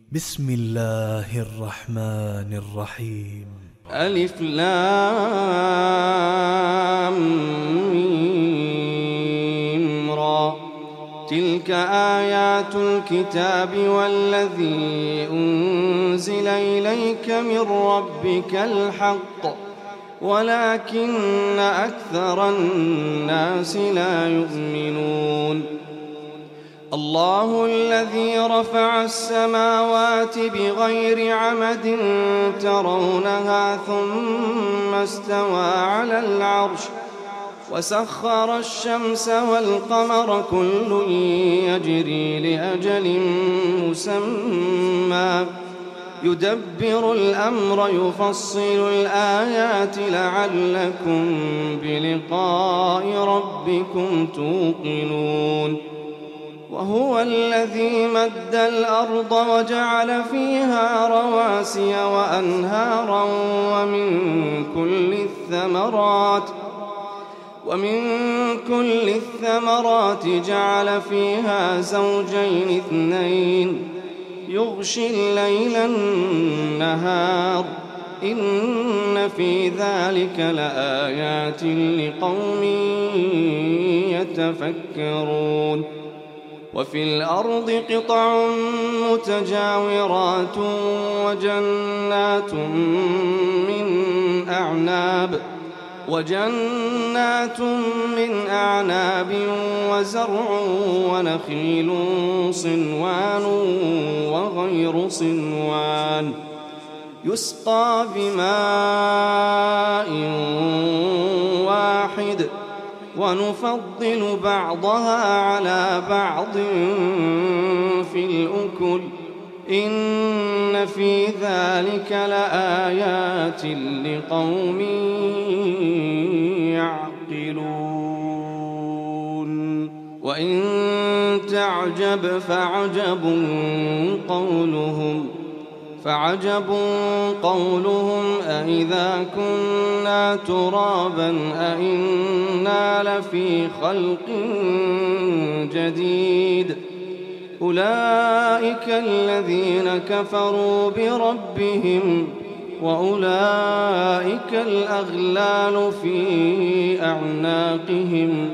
بسم الله الرحمن الرحيم. ألف لام ميم را. تلك آيات الكتاب والذي أنزل إليك من ربك الحق ولكن أكثر الناس لا يؤمنون. الله الذي رفع السماوات بغير عمد ترونها ثم استوى على العرش وسخر الشمس والقمر كل يجري لأجل مسمى يدبر الأمر يفصل الآيات لعلكم بلقاء ربكم توقنون. وهو الذي مد الأرض وجعل فيها رواسي وأنهارا ومن كل الثمرات جعل فيها زوجين اثنين يغشي الليل النهار إن في ذلك لآيات لقوم يتفكرون. وفي الأرض قطع متجاورات وجنات من أعناب وزرع ونخيل صنوان وغير صنوان يسقى بماء واحد ونفضل بعضها على بعض في الأكل إن في ذلك لآيات لقوم يعقلون. وإن تعجب فعجب قولهم أإذا كنا ترابا أإنا لفي خلق جديد أولئك الذين كفروا بربهم وأولئك الأغلال في أعناقهم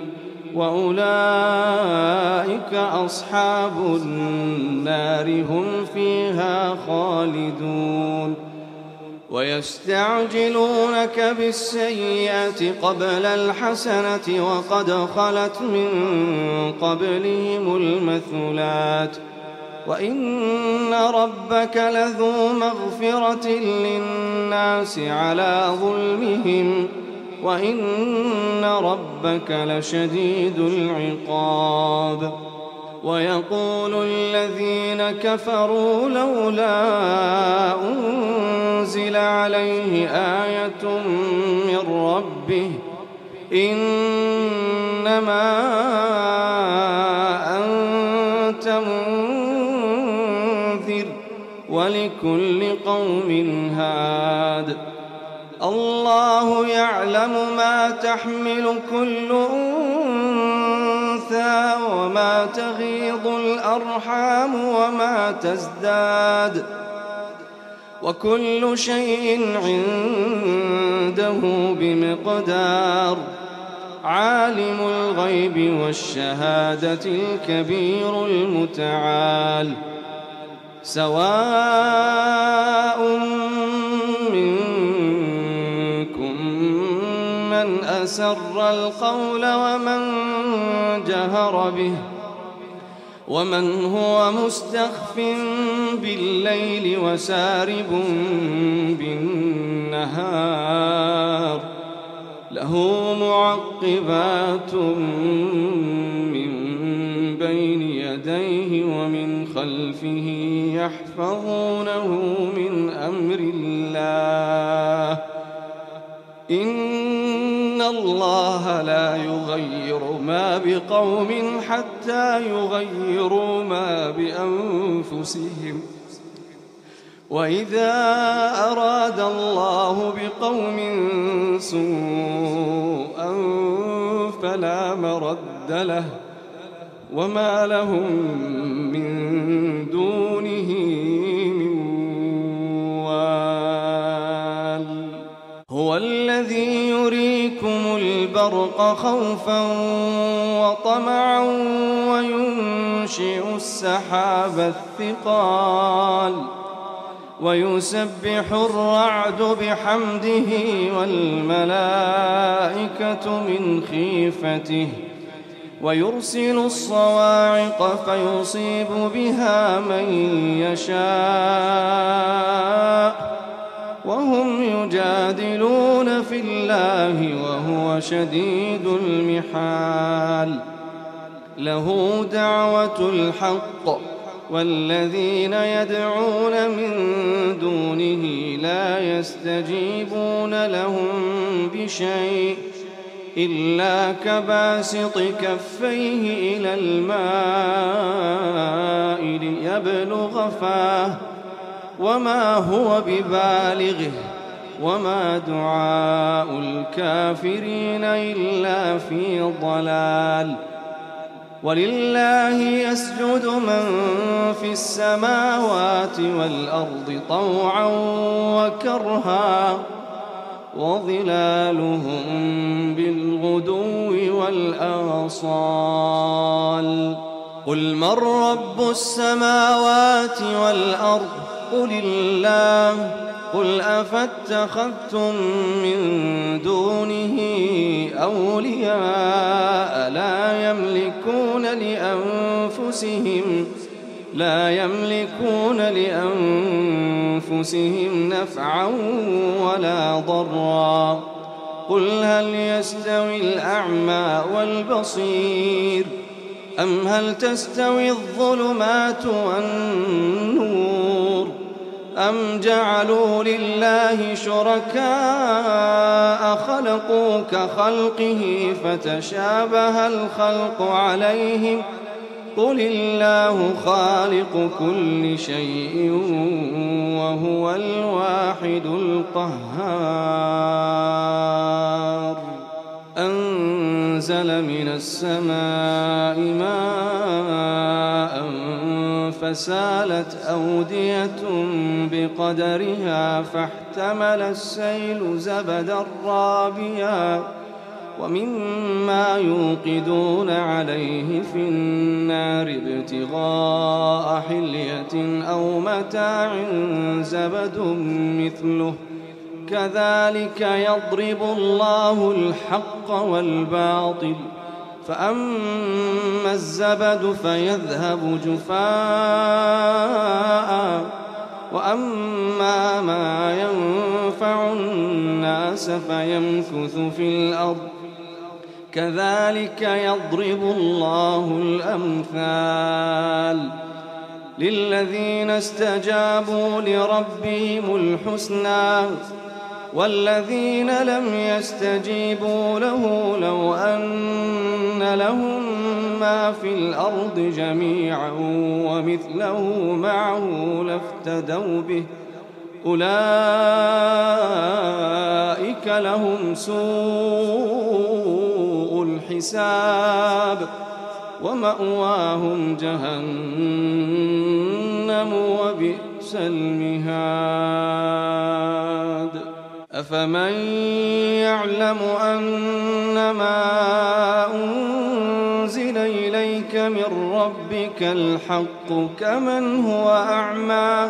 وأولئك أصحاب النار هم فيها خالدون. ويستعجلونك بالسيئة قبل الحسنة وقد خلت من قبلهم المثلات وإن ربك لذو مغفرة للناس على ظلمهم وإن ربك لشديد العقاب. ويقول الذين كفروا لولا أنزل عليه آية من ربه إنما أنت منذر ولكل قوم هاد. الله يعلم ما تحمل كل أنثى وما تغيض الأرحام وما تزداد وكل شيء عنده بمقدار. عالم الغيب والشهادة الكبير المتعال. سواء منكم من أسر القول ومن جهر به ومن هو مستخف بالليل وسارب بالنهار له معقبات من بين يديه ومن خلفه يحفظونه من أمر الله إن الله لا يغير ما بقوم حتى يغيروا ما بأنفسهم وإذا أراد الله بقوم سوءا فلا مرد له وما لهم من دونه الرزق خوفا وطمعا وينشئ السحاب الثقال ويسبح الرعد بحمده والملائكة من خيفته ويرسل الصواعق فيصيب بها من يشاء وهم يجادلون في الله وهو شديد المحال. له دعوة الحق والذين يدعون من دونه لا يستجيبون لهم بشيء إلا كباسط كفيه إلى الماء ليبلغ فاه وما هو ببالغه وما دعاء الكافرين إلا في ضلال. ولله يسجد من في السماوات والأرض طوعا وكرها وظلالهم بالغدو والآصال. قل من رب السماوات والأرض قل الله. قل أفاتخذتم من دونه أولياء لا يملكون لأنفسهم نفعا ولا ضرا. قل هل يستوي الأعمى والبصير أم هل تستوي الظلمات والنور أم جعلوا لله شركاء خلقوا كخلقه فتشابه الخلق عليهم قل الله خالق كل شيء وهو الواحد القهار. أنزل من السماء ماء فسالت أودية بقدرها فاحتمل السيل زبدا رابيا ومما يوقدون عليه في النار ابتغاء حلية أو متاع زبد مثله كذلك يضرب الله الحق والباطل فأما الزبد فيذهب جفاء وأما ما ينفع الناس فيمكث في الأرض كذلك يضرب الله الأمثال. للذين استجابوا لربهم الحسنى والذين لم يستجيبوا له لو أن لهم ما في الأرض جميعا ومثله معه لافتدوا به أولئك لهم سوء الحساب ومأواهم جهنم وبئس المهاد. أفمن يعلم أنما أنزل إليك من ربك الحق كمن هو أعمى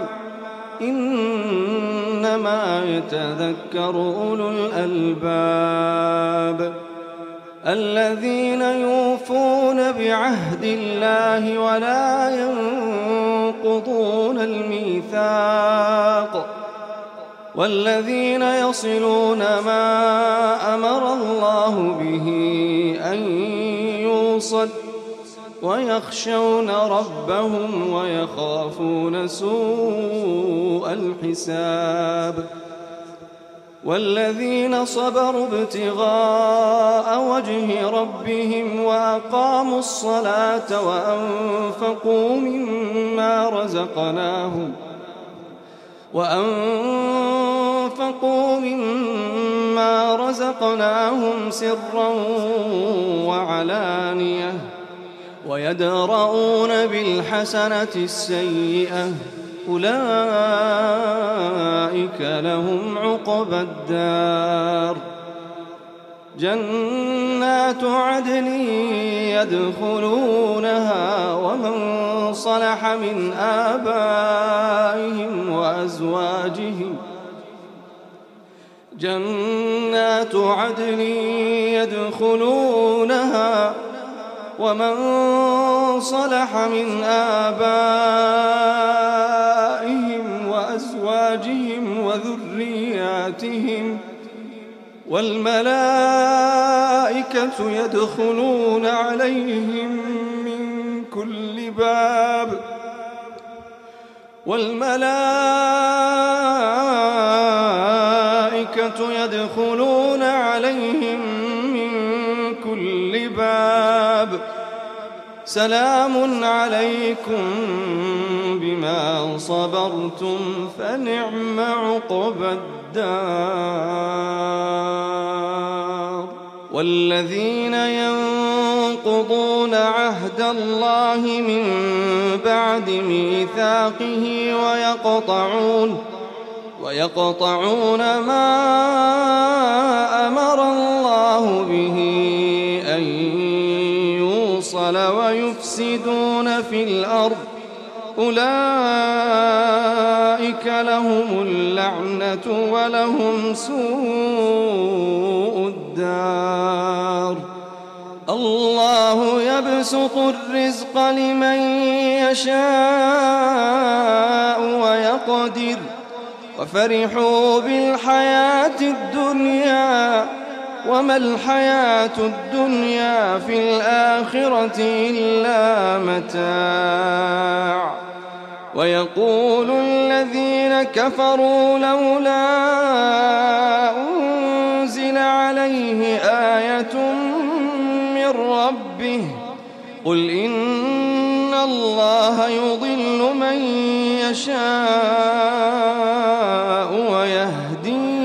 إنما يتذكر أولو الألباب الذين يوفون بعهد الله ولا ينقضون الميثاق والذين يصلون ما أمر الله به أن يوصل ويخشون ربهم ويخافون سوء الحساب والذين صبروا ابتغاء وجه ربهم وأقاموا الصلاة وأنفقوا مما رزقناهم سرا وعلانية ويدرؤون بالحسنة السيئة أولئك لهم عقبى الدار جنات عدن يدخلونها ومن صلح من آبائهم وأزواجهم جنات عدن يدخلونها ومن صلح من آبائهم وأزواجهم وذرياتهم والملائكة يدخلون عليهم من كل باب يدخلون عليهم من كل باب سلام عليكم بما صبرتم فنعم عقبى الدار. والذين ينقضون عهد الله من بعد ميثاقه ويقطعون ما أمر الله به أن يوصل ويفسدون في الأرض أولئك لهم اللعنة ولهم سوء الدار. الله يبسط الرزق لمن يشاء ويقدر وفرحوا بالحياة الدنيا وما الحياة الدنيا في الآخرة إلا متاع. ويقول الذين كفروا لولا أنزل عليه آية من ربه قل إن الله يضل من يشاء ويهدي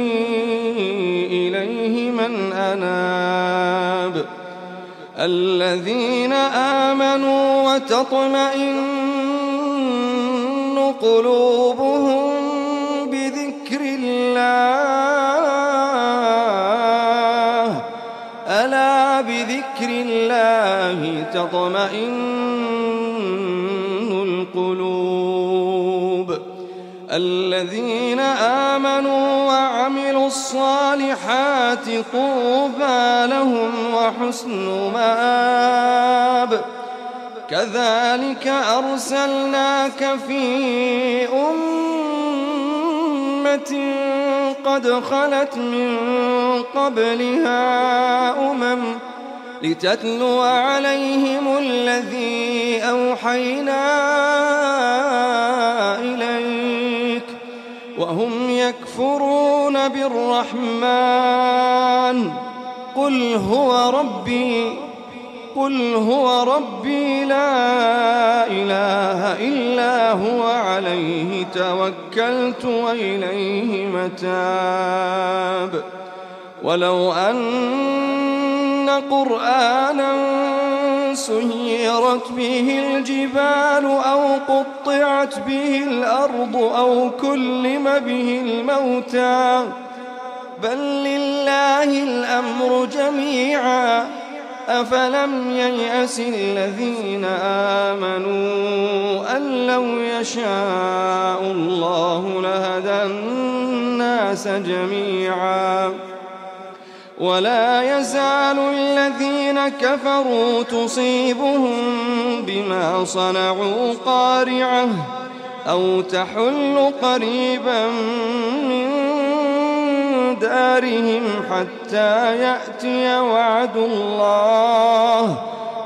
إليه من أناب. الذين آمنوا وتطمئن قلوبهم بذكر الله ألا بذكر الله تطمئن القلوب. الذين آمنوا وعملوا الصالحات طوبى لهم وحسن مآب. كذلك أرسلناك في أمة قد خلت من قبلها لتتلو عليهم الذي أوحينا إليك وهم يكفرون بالرحمن قل هو ربي لا إله إلا هو عليه توكلت وإليه متاب. ولو أن قرآنا سيرت به الجبال أو قطعت به الأرض أو كلم به الموتى بل لله الأمر جميعا أفلم ييأس الذين آمنوا أن لو يشاء الله لهدى الناس جميعا. ولا يزال الذين كفروا تصيبهم بما صنعوا قارعة أو تحل قريبا من دارهم حتى يأتي وعد الله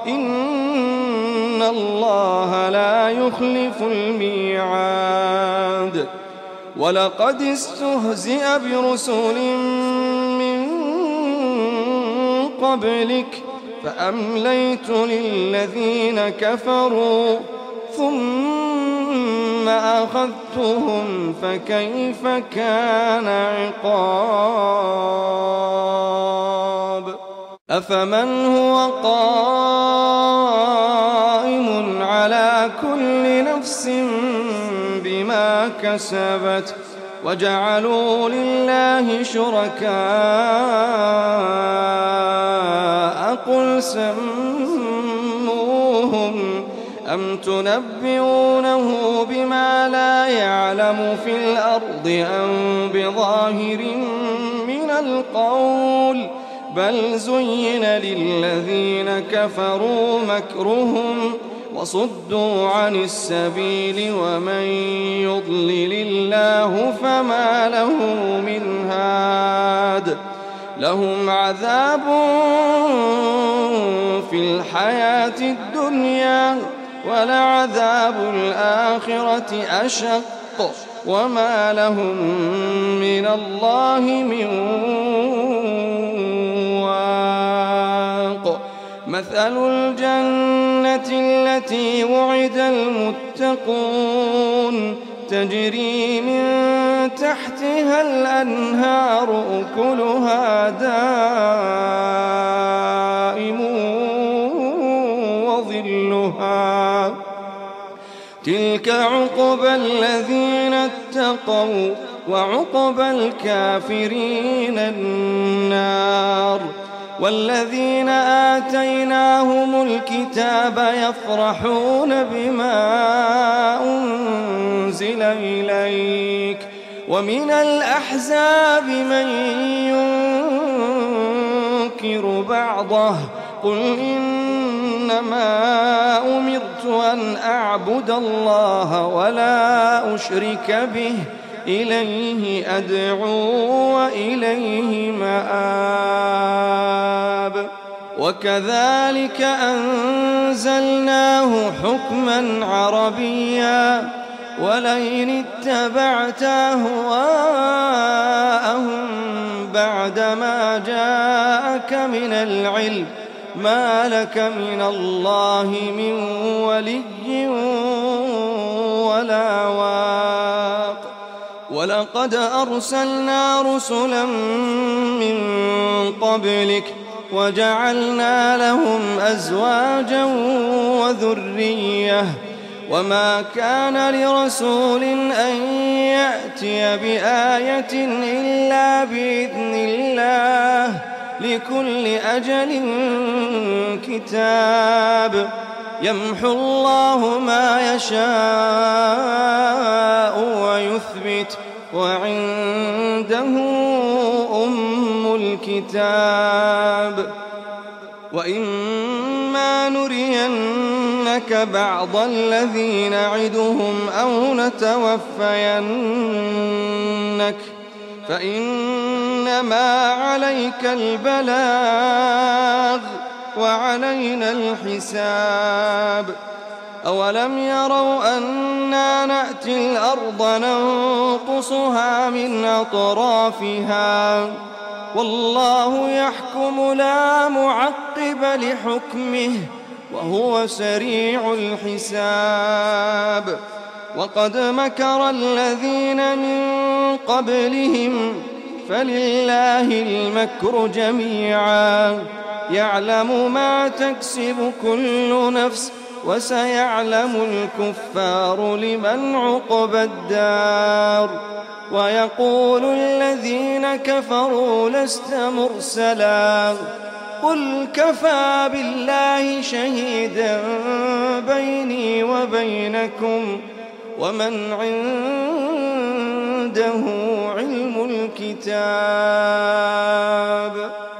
إن الله لا يخلف الميعاد. ولقد استهزئ برسل من قبلك فأمليت للذين كفروا ثم أخذتهم فكيف كان عقاب. أفمن هو قائم على كل نفس بما كسبت وجعلوا لله شركاء قل سموهم أم تنبئونه بما لا يعلم في الأرض أم بظاهر من القول بل زين للذين كفروا مكرهم وصدوا عن السبيل ومن يضلل الله فما له من هاد لهم عذاب في الحياة الدنيا ولعذاب الآخرة أشق وما لهم من الله من واق مثل الجنة التي وعد المتقون تجري من تحتها الأنهار أكلها دائم وظلها تلك عقبى الذين اتقوا وعقبى الكافرين النار والذين آتيناهم الكتاب يفرحون بما أنزل إليك ومن الأحزاب من ينكر بعضه قل إنما أمرت أن أعبد الله ولا أشرك به إليه أدعو وإليه مآب وكذلك أنزلناه حكما عربيا ولئن اتبعت أهواءهم بعدما جاءك من العلم ما لك من الله من ولي ولا واق ولقد أرسلنا رسلا من قبلك وجعلنا لهم أزواجا وذرية وما كان لرسول أن يأتي بآية إلا بإذن الله لكل أجل كتاب يمحو الله ما يشاء ويثبت وعنده أم الكتاب وإما نرينك بعض الذي نعدهم أو نتوفينك فإنما عليك البلاغ وعلينا الحساب أولم يروا أنا نأتي الأرض ننقصها من أطرافها والله يحكم لا معقب لحكمه وهو سريع الحساب وقد مكر الذين من قبلهم فلله المكر جميعا يعلم ما تكسب كل نفس وسيعلم الكفار لمن عقبى الدار ويقول الذين كفروا لست مرسلا قل كفى بالله شهيدا بيني وبينكم ومن عنده علم الكتاب